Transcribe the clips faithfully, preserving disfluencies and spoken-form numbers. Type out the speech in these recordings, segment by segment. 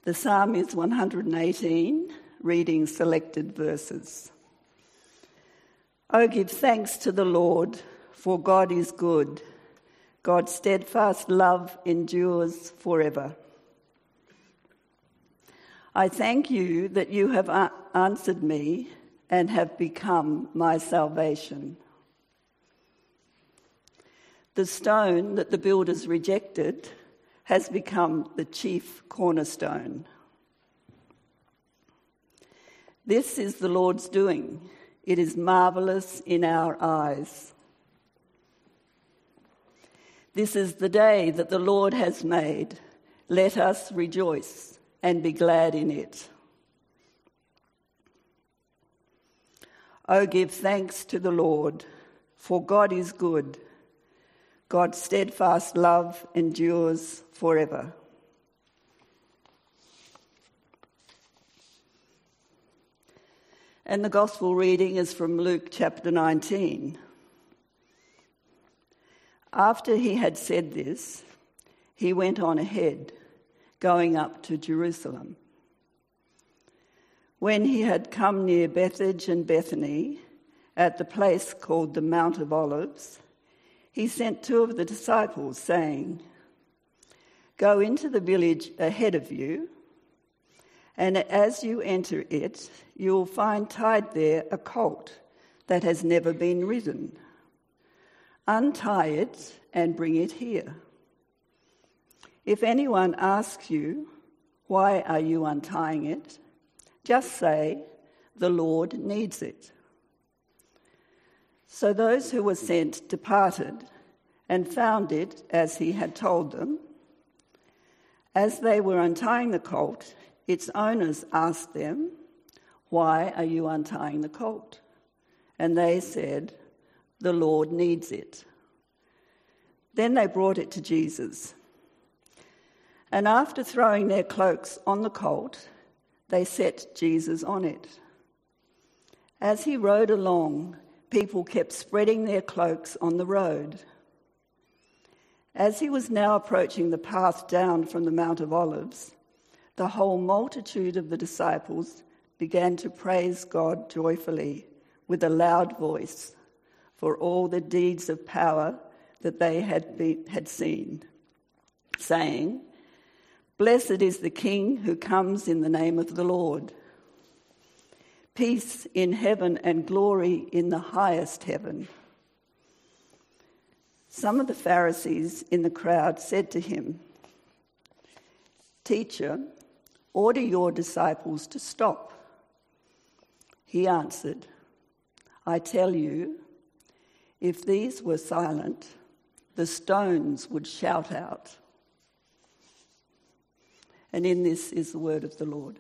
The psalm is one hundred eighteen, reading selected verses. Oh, give thanks to the Lord, for God is good. God's steadfast love endures forever. I thank you that you have a- answered me and have become my salvation. The stone that the builders rejected has become the chief cornerstone. This is the Lord's doing. It is marvellous in our eyes. This is the day that the Lord has made. Let us rejoice and be glad in it. Oh, give thanks to the Lord, for God is good. God's steadfast love endures forever. And the Gospel reading is from Luke chapter nineteen. After he had said this, he went on ahead, going up to Jerusalem. When he had come near Bethphage and Bethany, at the place called the Mount of Olives, he sent two of the disciples, saying, "Go into the village ahead of you, and as you enter it, you will find tied there a colt that has never been ridden. Untie it and bring it here. If anyone asks you, 'Why are you untying it?' just say, 'The Lord needs it.'" So those who were sent departed and found it as he had told them. As they were untying the colt, its owners asked them, "Why are you untying the colt?" And they said, "The Lord needs it." Then they brought it to Jesus. And after throwing their cloaks on the colt, they set Jesus on it. As he rode along, people kept spreading their cloaks on the road. As he was now approaching the path down from the Mount of Olives, the whole multitude of the disciples began to praise God joyfully with a loud voice for all the deeds of power that they had been, had seen, saying, "Blessed is the King who comes in the name of the Lord. Peace in heaven and glory in the highest heaven." Some of the Pharisees in the crowd said to him, "Teacher, order your disciples to stop." He answered, "I tell you, if these were silent, the stones would shout out." And in this is the word of the Lord.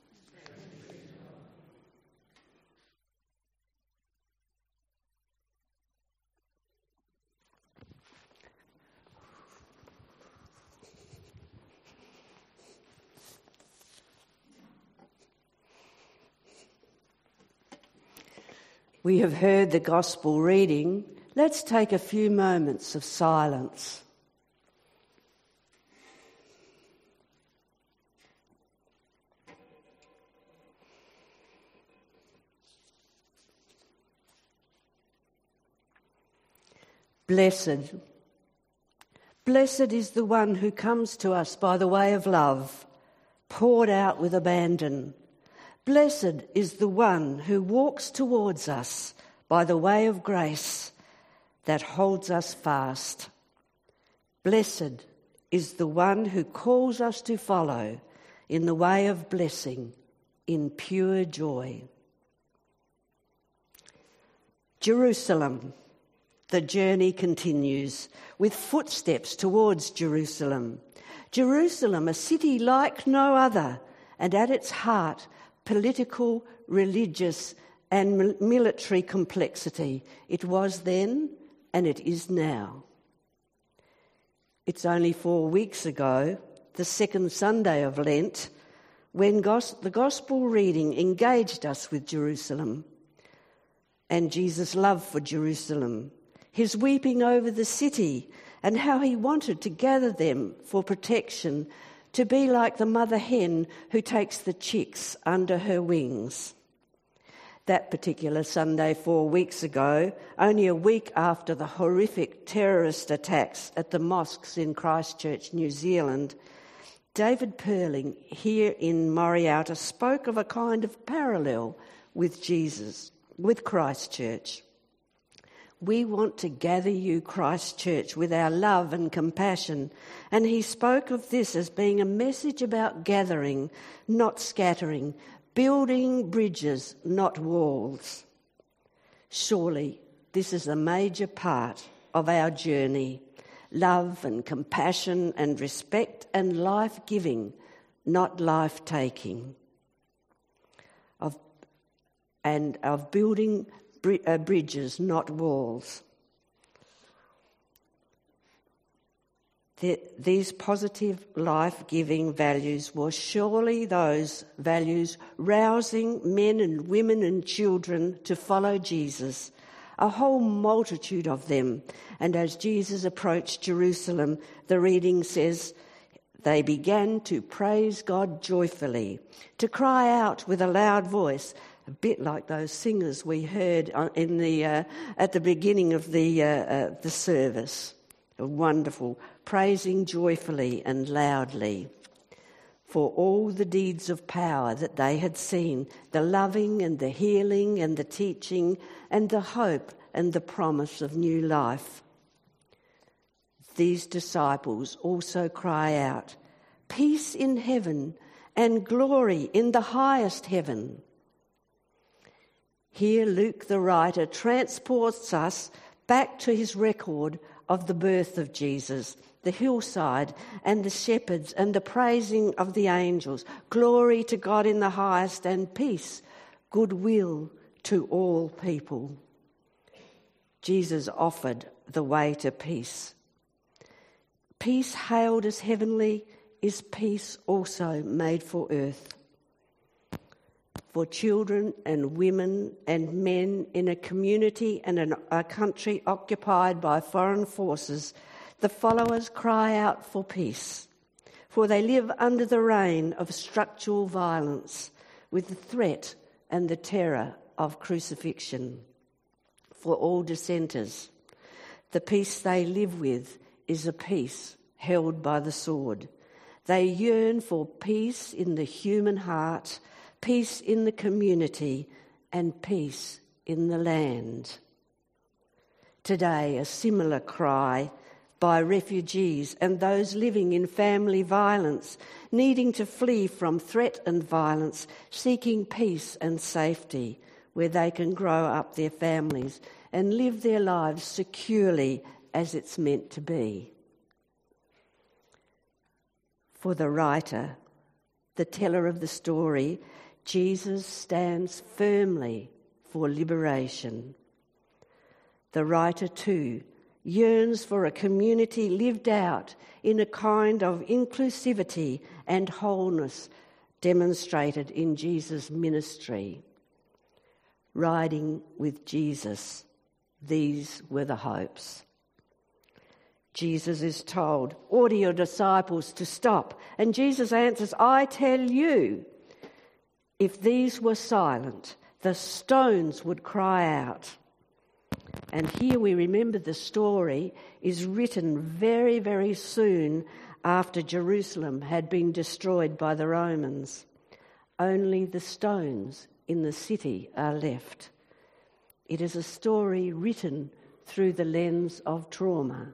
We have heard the gospel reading. Let's take a few moments of silence. Blessed. Blessed is the one who comes to us by the way of love, poured out with abandon. Blessed is the one who walks towards us by the way of grace that holds us fast. Blessed is the one who calls us to follow in the way of blessing, in pure joy. Jerusalem. The journey continues with footsteps towards Jerusalem. Jerusalem, a city like no other, and at its heart, political, religious and military complexity. It was then and it is now. It's only four weeks ago, the second Sunday of Lent, when gos- the gospel reading engaged us with Jerusalem and Jesus' love for Jerusalem, his weeping over the city and how he wanted to gather them for protection to be like the mother hen who takes the chicks under her wings. That particular Sunday four weeks ago, only a week after the horrific terrorist attacks at the mosques in Christchurch, New Zealand, David Perling here in Moriata spoke of a kind of parallel with Jesus, with Christchurch. We want to gather you, Christchurch, with our love and compassion. And he spoke of this as being a message about gathering, not scattering, building bridges, not walls. Surely this is a major part of our journey. Love and compassion and respect and life-giving, not life-taking. Of, and of building Uh, bridges, not walls. The, these positive, life-giving values were surely those values rousing men and women and children to follow Jesus, a whole multitude of them. And as Jesus approached Jerusalem, the reading says, they began to praise God joyfully, to cry out with a loud voice, a bit like those singers we heard in the uh, at the beginning of the uh, uh, the service. Wonderful, praising joyfully and loudly for all the deeds of power that they had seen, the loving and the healing and the teaching and the hope and the promise of new life. These disciples also cry out, peace in heaven and glory in the highest heaven. Here Luke the writer transports us back to his record of the birth of Jesus, the hillside and the shepherds and the praising of the angels. Glory to God in the highest and peace, goodwill to all people. Jesus offered the way to peace. Peace hailed as heavenly is peace also made for earth. For children and women and men in a community and an, a country occupied by foreign forces, the followers cry out for peace, for they live under the reign of structural violence with the threat and the terror of crucifixion. For all dissenters, the peace they live with is a peace held by the sword. They yearn for peace in the human heart, peace in the community, and peace in the land. Today, a similar cry by refugees and those living in family violence, needing to flee from threat and violence, seeking peace and safety where they can grow up their families and live their lives securely as it's meant to be. For the writer, the teller of the story, Jesus stands firmly for liberation. The writer, too, yearns for a community lived out in a kind of inclusivity and wholeness demonstrated in Jesus' ministry. Riding with Jesus, these were the hopes. Jesus is told, order your disciples to stop. And Jesus answers, I tell you, if these were silent, the stones would cry out. And here we remember the story is written very, very soon after Jerusalem had been destroyed by the Romans. Only the stones in the city are left. It is a story written through the lens of trauma.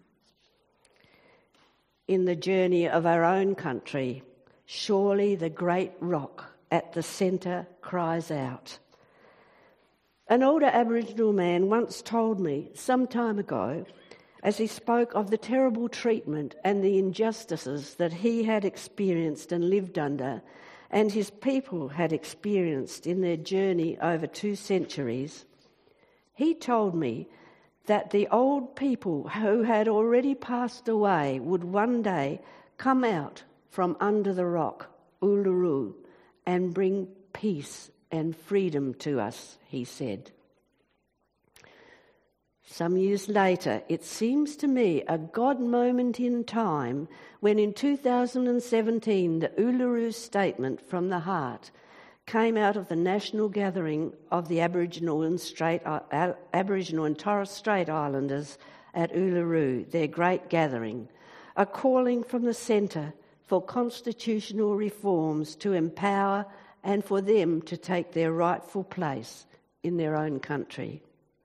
In the journey of our own country, surely the great rock at the centre cries out. An older Aboriginal man once told me some time ago, as he spoke of the terrible treatment and the injustices that he had experienced and lived under, and his people had experienced in their journey over two centuries, he told me that the old people who had already passed away would one day come out from under the rock, Uluru, and bring peace and freedom to us, he said. Some years later, it seems to me a God moment in time when in two thousand seventeen the Uluru Statement from the Heart came out of the national gathering of the Aboriginal and, Strait, uh, Aboriginal and Torres Strait Islanders at Uluru, their great gathering, a calling from the centre for constitutional reforms to empower and for them to take their rightful place in their own country.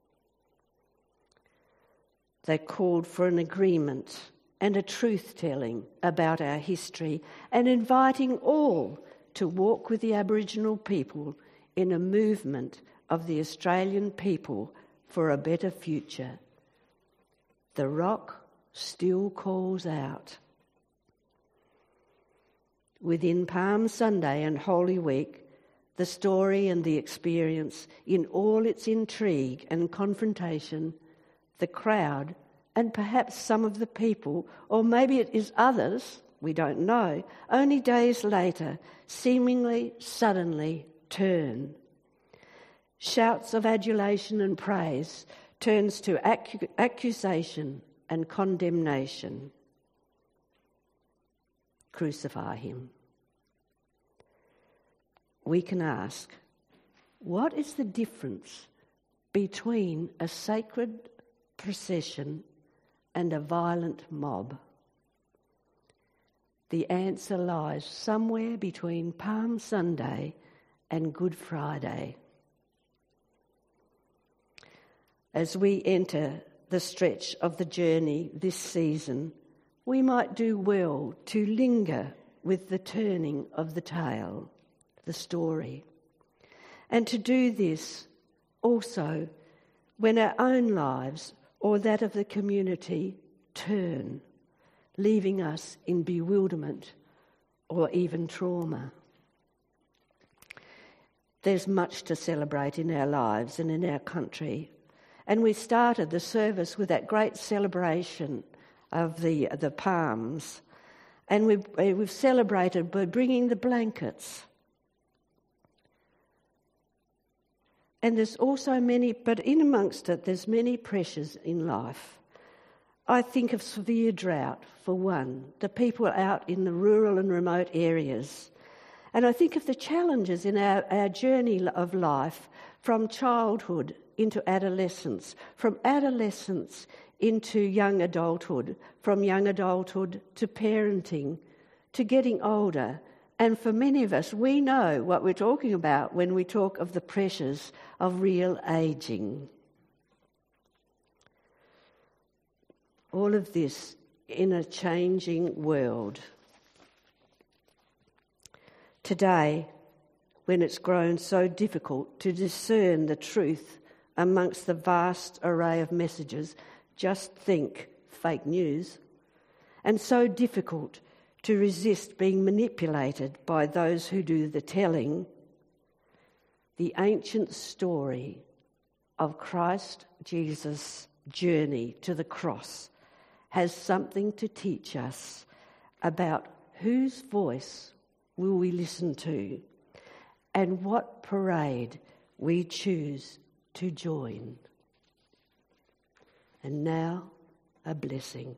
They called for an agreement and a truth-telling about our history and inviting all to walk with the Aboriginal people in a movement of the Australian people for a better future. The rock still calls out. Within Palm Sunday and Holy Week, the story and the experience in all its intrigue and confrontation, the crowd, and perhaps some of the people, or maybe it is others, we don't know, only days later, seemingly suddenly turn. Shouts of adulation and praise turns to accu- accusation and condemnation. Crucify him. We can ask, what is the difference between a sacred procession and a violent mob? The answer lies somewhere between Palm Sunday and Good Friday. As we enter the stretch of the journey this season, we might do well to linger with the turning of the tale, the story, and to do this also when our own lives or that of the community turn, leaving us in bewilderment or even trauma. There's much to celebrate in our lives and in our country. And we started the service with that great celebration of the, the palms. And we've, we've celebrated by bringing the blankets. And there's also many, but in amongst it, there's many pressures in life. I think of severe drought, for one, the people out in the rural and remote areas. And I think of the challenges in our, our journey of life from childhood into adolescence, from adolescence into young adulthood, from young adulthood to parenting, to getting older. And for many of us, we know what we're talking about when we talk of the pressures of real ageing. All of this in a changing world. Today, when it's grown so difficult to discern the truth amongst the vast array of messages, just think fake news, and so difficult to resist being manipulated by those who do the telling, the ancient story of Christ Jesus' journey to the cross has something to teach us about whose voice will we listen to and what parade we choose to join. And now, a blessing.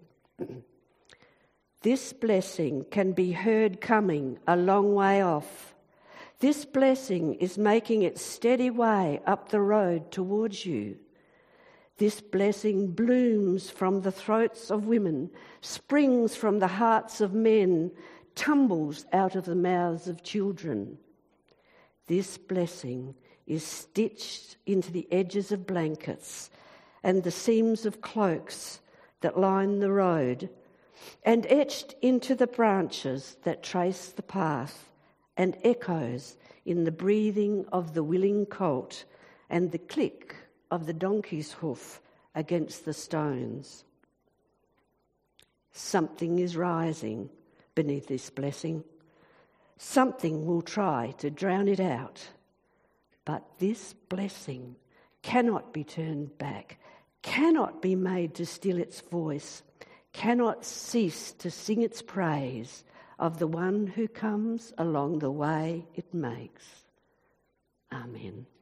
This blessing can be heard coming a long way off. This blessing is making its steady way up the road towards you. This blessing blooms from the throats of women, springs from the hearts of men, tumbles out of the mouths of children. This blessing is stitched into the edges of blankets and the seams of cloaks that line the road, and etched into the branches that trace the path, and echoes in the breathing of the willing colt and the click of the donkey's hoof against the stones. Something is rising beneath this blessing. Something will try to drown it out. But this blessing cannot be turned back, cannot be made to still its voice, cannot cease to sing its praise of the one who comes along the way it makes. Amen.